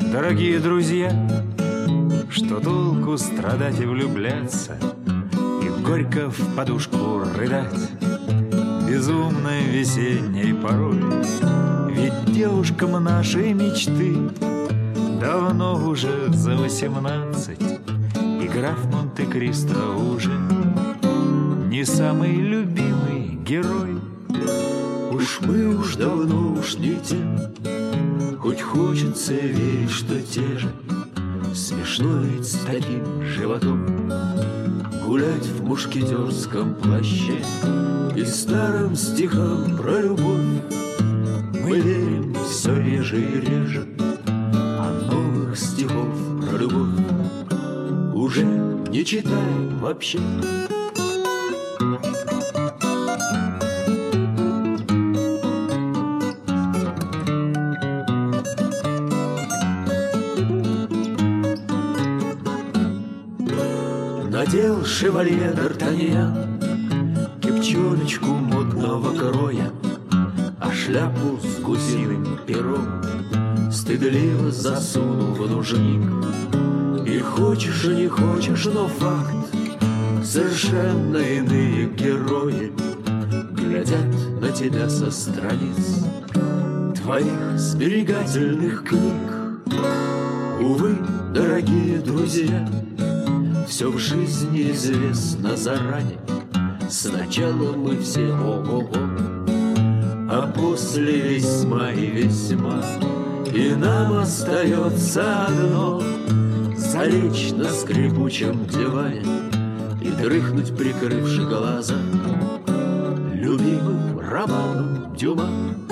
Дорогие друзья, что толку страдать и влюбляться, и горько в подушку рыдать безумной весенней порой? Ведь девушкам нашей мечты давно уже за 18, и граф Монте-Кристо уже не самый любимый герой. Уж мы давно не те, хоть хочется верить, что те же. Смешно ведь с таким животом гулять в мушкетерском плаще и старым стихам про любовь мы верим все реже и реже, а новых стихов про любовь уже не читаем вообще. Надел шевалье Д'Артаньян кепчоночку модного кроя, а шляпу с гусиным пером стыдливо засунул в нужник. И хочешь, и не хочешь, но факт: совершенно иные герои глядят на тебя со страниц твоих сберегательных книг. Увы, дорогие друзья, все в жизни известно заранее. Сначала мы все ого-го, а после весьма и весьма. И нам остается одно: залечь на скрипучем диване и дрыхнуть, прикрывши глаза, любимым романом Дюма.